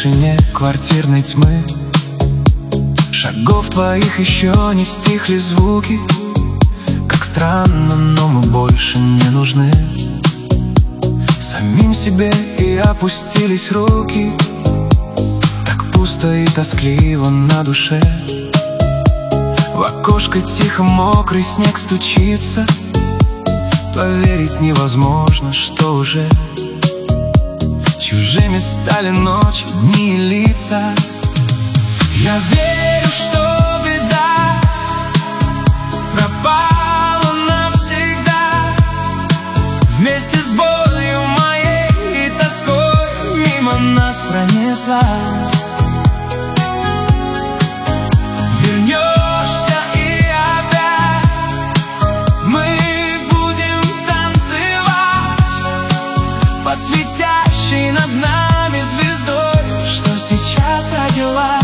тишине квартирной тьмы. Шагов твоих еще не стихли звуки. Как странно, но мы больше не нужны самим себе, и опустились руки. Так пусто и тоскливо на душе. В окошко тихо мокрый снег стучится. Поверить невозможно, что уже чужими стали ночи, дни и лица. Я верю, что беда пропала навсегда, вместе с болью моей и тоской мимо нас пронеслась. Вернешься, и опять мы будем танцевать под светящей над нами звездой, что сейчас родилась.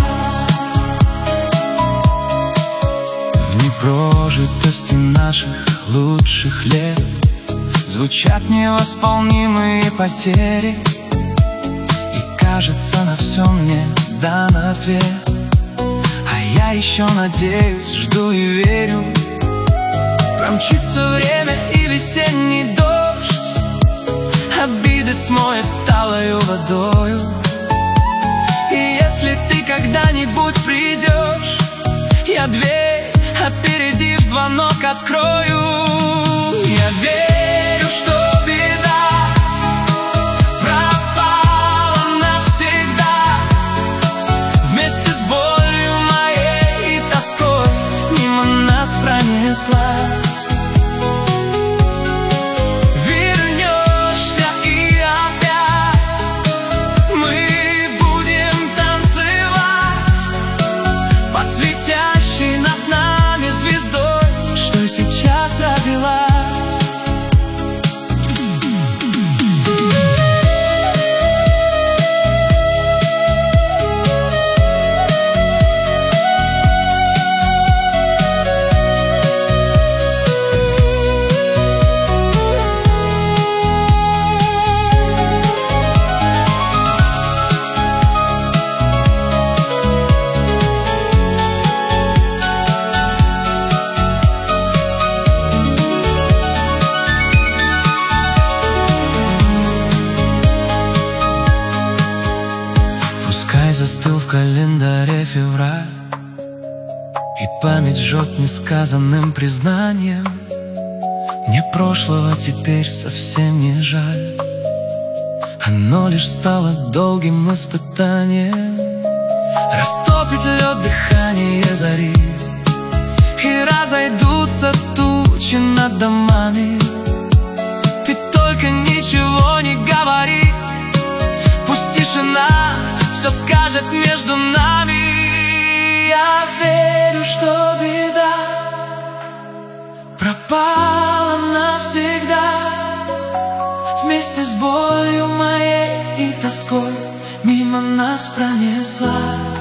В непрожитости наших лучших лет звучат невосполнимые потери, и кажется, на все мне дан ответ. А я еще надеюсь, жду и верю. Промчится время и весенний дождь обиды смоет талою водою. И если ты когда-нибудь придешь, я дверь, опередив звонок, открою. Я верю, что беда пропала навсегда, вместе с болью моей и тоской мимо нас пронеслась. Застыл в календаре февраль, и память жжет несказанным признанием. Мне прошлого теперь совсем не жаль, оно лишь стало долгим испытанием. Растопит лед дыхание зари, и разойдутся тучи над домами. Ты только ничего не говори, пусть тишина все скажет между нами. Я верю, что беда пропала навсегда, вместе с болью моей и тоской мимо нас пронеслась.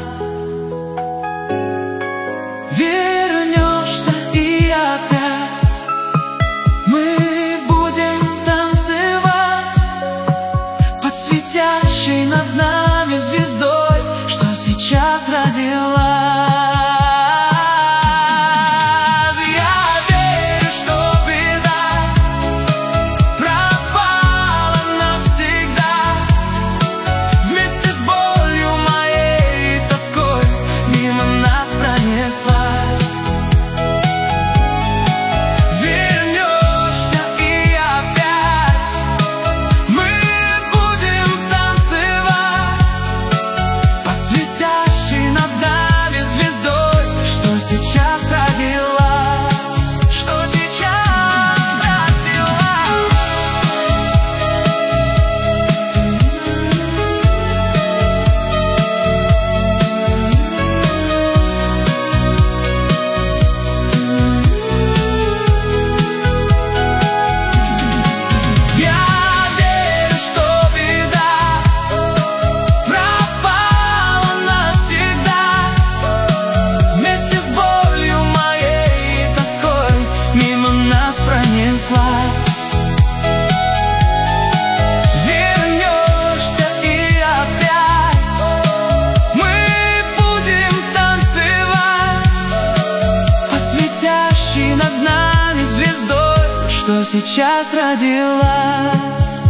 Вернешься, и опять мы будем танцевать под светящей над нами звездой, что сейчас родилась. Я верю, что беда пропала навсегда, вместе с болью моей и тоской мимо нас пронеслась. Вернешься, и опять мы будем танцевать под светящей над нами сейчас родилась.